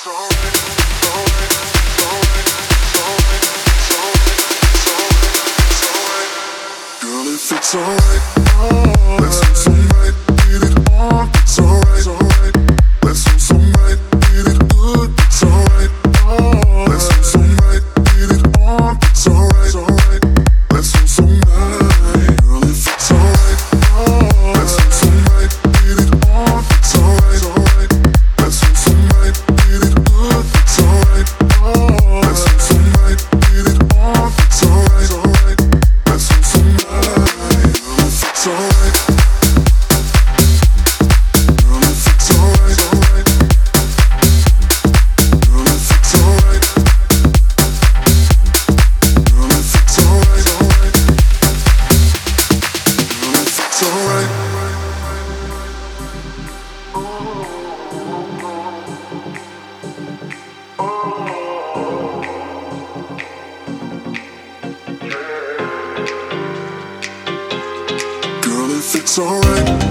It's alright, let's do some right, get it on. It's alright, let's do some right, get it good. It's alright, let's do some right, get it on. It's alright, let's do some right, girl. If it's alright, let's do some right, get it on. It's alright, let's do some right, get it good. It's alright, let's do some right, get it on. It's alright, let's do some right. It's alright. Girl, if it's alright, girl, if it's alright, girl, if it's alright, girl, if it's alright. Girl, if it's alright.